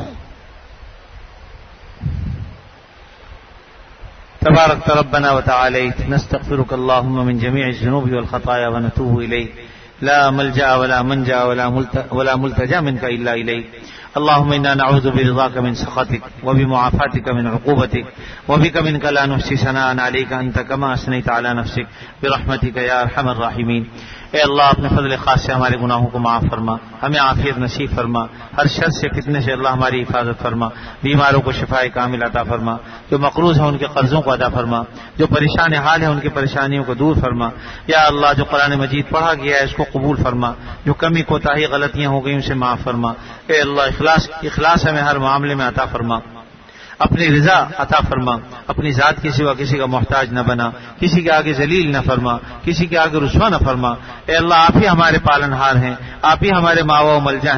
تبارک ربنا وتعالیت. نستغفرک اللهم من جميع الذنوب والخطايا ونتوب الیک. لا ملجأ ولا منجا ولا ملتجا منك الا الیک. اللهم انا نعوذ برضاك من سخطك وبمعافاتك من عقوبتك وبك منك لا نحصي ثناء عليك انت كما اثنيت على نفسك برحمتك يا ارحم الراحمين. اے اللہ اپنے فضل خاص سے ہمارے گناہوں کو معاف فرما, ہمیں عافیت نصیب فرما, ہر شر سے فتنے سے اللہ ہماری حفاظت فرما, بیماروں کو شفائے کامل عطا فرما, جو مقروض ہیں ان کے قرضوں کو ادا فرما, جو پریشان حال ہیں ان کی پریشانیوں کو دور فرما. یا اللہ جو قرآن مجید پڑھا گیا ہے اس کو قبول فرما, جو کمی کوتاہی غلطیاں ہو گئی ان سے معاف فرما. اے اللہ اخلاص اخلاص ہمیں ہر معاملے میں عطا فرما, اپنی رضا عطا فرما, اپنی ذات کے سوا کسی کا محتاج نہ بنا, کسی کے آگے ذلیل نہ فرما, کسی کے آگے رسوا نہ فرما. اے اللہ آپ ہی ہمارے پالن ہار ہیں, آپ ہی ہمارے ماوا و ملجا ہیں.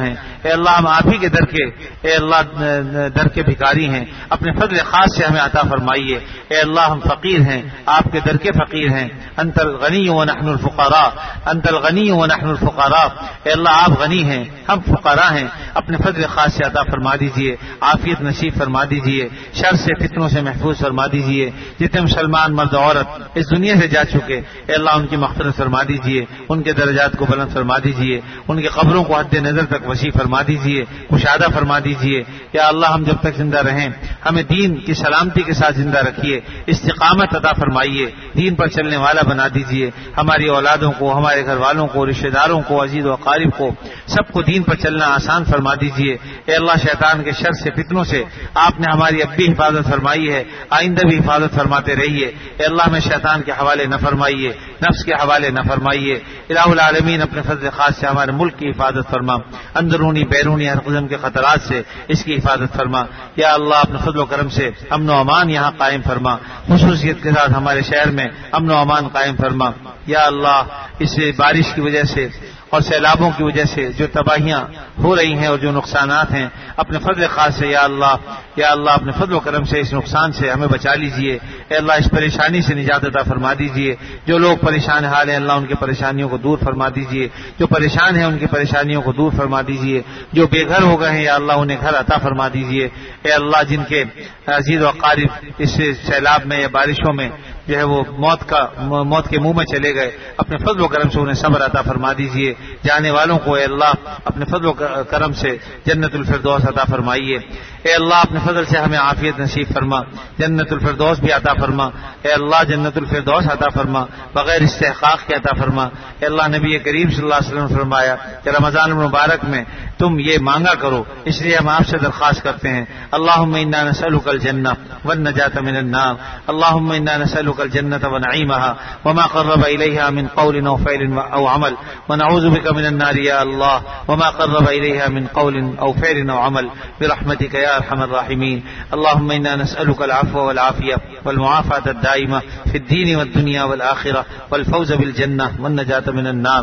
اے اللہ ہم آپ ہی کے در کے اے اللہ در کے بھکاری ہیں، اپنے فضل خاص سے ہمیں عطا فرمائیے۔ اے اللہ ہم فقیر ہیں، آپ کے در کے فقیر ہیں۔ انت الغنی ونحن الفقراء، انت الغنی ونحن الفقراء، اے اللہ آپ غنی ہیں، ہم فقراء ہیں، اپنے فضل خاص سے عطا فرما دیجئے، عافیت نصیب فرما دیجئے، شر سے فتنوں سے محفوظ فرما دیجئے۔ جتنے مسلمان مرد عورت اس دنیا سے جا چکے اے اللہ ان کی مغفرت فرما دیجئے، ان کے درجات کو بلند فرما دیجئے، ان کی قبروں کو حد نظر تک وسیع فرما دیجئے، کشادہ فرما دیجئے۔ یا اللہ ہم جب تک زندہ رہیں ہمیں دین کی سلامتی کے ساتھ زندہ رکھیے، استقامت عطا فرمائیے، دین پر چلنے والا بنا دیجئے، ہماری اولادوں کو، ہمارے گھر والوں کو، رشتہ داروں کو، عزیز و اقارب کو، سب کو دین پر چلنا آسان فرما دیجئے۔ اے اللہ شیطان کے شر سے فتنوں سے آپ نے ہماری اب بھی حفاظت فرمائی ہے، آئندہ بھی حفاظت فرماتے رہیے۔ اے اللہ میں شیطان کے حوالے نہ فرمائیے، نفس کے حوالے نہ فرمائیے۔ الہ العالمین اپنے فضل خاص سے ہمارے ملک کی حفاظت فرما، اندرونی بیرونی ہر قسم کے خطرات سے اس کی حفاظت فرما۔ یا اللہ اپنے فضل و کرم سے امن و امان یہاں قائم فرما، خصوصیت کے ساتھ ہمارے شہر میں امن و امان قائم فرما۔ یا اللہ اس بارش کی وجہ سے اور سیلابوں کی وجہ سے جو تباہیاں ہو رہی ہیں اور جو نقصانات ہیں اپنے فضل خاص سے یا اللہ یا اللہ اپنے فضل و کرم سے اس نقصان سے ہمیں بچا لیجئے۔ اے اللہ اس پریشانی سے نجات عطا فرما دیجئے، جو لوگ پریشان حال ہیں اللہ ان کی پریشانیوں کو دور فرما دیجئے، جو پریشان ہیں ان کی پریشانیوں کو دور فرما دیجئے، جو بے گھر ہو گئے ہیں یا اللہ انہیں گھر عطا فرما دیجئے۔ اے اللہ جن کے عزیز و اقارب اس سیلاب میں یا بارشوں میں جو ہے وہ موت کا موت کے منہ میں چلے گئے اپنے فضل و کرم سے انہیں صبر عطا فرما دیجئے، جانے والوں کو اے اللہ اپنے فضل و کرم سے جنت الفردوس عطا فرمائیے۔ اے اللہ اپنے فضل سے ہمیں عافیت نصیب فرما، جنت الفردوس بھی عطا فرما۔ اے اللہ جنت الفردوس عطا فرما، بغیر استحقاق کے عطا فرما۔ اے اللہ نبی کریم صلی اللہ علیہ وسلم نے فرمایا کہ رمضان المبارک میں تم یہ مانگا کرو، اس لیے ہم آپ سے درخواست کرتے ہیں اللہم انا نسألک الجنہ والنجاة من النار، اللہم انا نسألک الجنة ونعیمها وما قرب الیہا من قول او فعل او عمل، ونعوذ بک من النار یا اللہ وما قرب الیہا من قول او فعل او عمل برحمتک یا ارحم الراحمین۔ اللہم انا نسألک العفو والعافیہ والمعافاة الدائمہ فی الدین والدنیا والآخرہ والفوز بالجنہ والنجاة من النار۔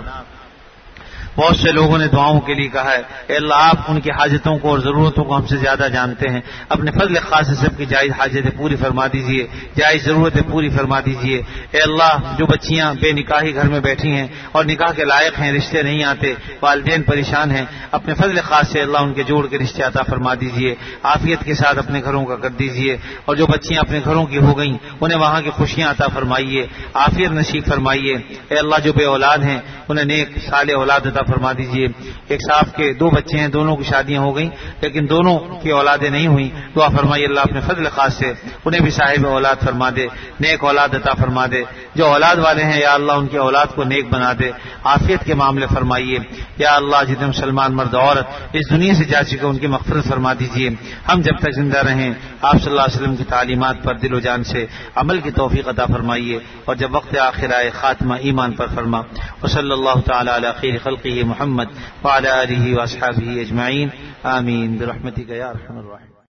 بہت سے لوگوں نے دعاؤں کے لیے کہا ہے اے اللہ آپ ان کی حاجتوں کو اور ضرورتوں کو ہم سے زیادہ جانتے ہیں، اپنے فضل خاص سے سب کی جائز حاجتیں پوری فرما دیجئے، جائز ضرورتیں پوری فرما دیجئے۔ اے اللہ جو بچیاں بے نکاحی گھر میں بیٹھی ہیں اور نکاح کے لائق ہیں، رشتے نہیں آتے، والدین پریشان ہیں، اپنے فضل خاص سے اللہ ان کے جوڑ کے رشتے عطا فرما دیجئے، عافیت کے ساتھ اپنے گھروں کا کر دیجئے، اور جو بچیاں اپنے گھروں کی ہو گئیں انہیں وہاں کی خوشیاں عطا فرمائیے، عافیت نصیب فرمائیے۔ اے اللہ جو بے اولاد ہیں انہیں نیک صالح اولاد عطا فرما دیجئے۔ ایک صاحب کے دو بچے ہیں، دونوں کی شادیاں ہو گئیں لیکن دونوں کی اولادیں نہیں ہوئیں، دعا فرمائیے اللہ اپنے فضل خاص سے انہیں بھی صاحب اولاد فرما دے، نیک اولاد عطا فرما دے۔ جو اولاد والے ہیں یا اللہ ان کی اولاد کو نیک بنا دے، عافیت کے معاملے فرمائیے۔ یا اللہ جتنے مسلمان مرد عورت اس دنیا سے جا چکے ان کی مغفرت فرما دیجئے۔ ہم جب تک زندہ رہیں آپ صلی اللہ علیہ وسلم کی تعلیمات پر دل و جان سے عمل کی توفیق عطا فرمائیے، اور جب وقت آخر آئے خاتمہ ایمان پر فرما۔ وصلی اللہ تعالی علی خیر خلقہ محمد وعلی آلہ واصحابہ اجمعین، آمین برحمتک یا ارحم الراحمین۔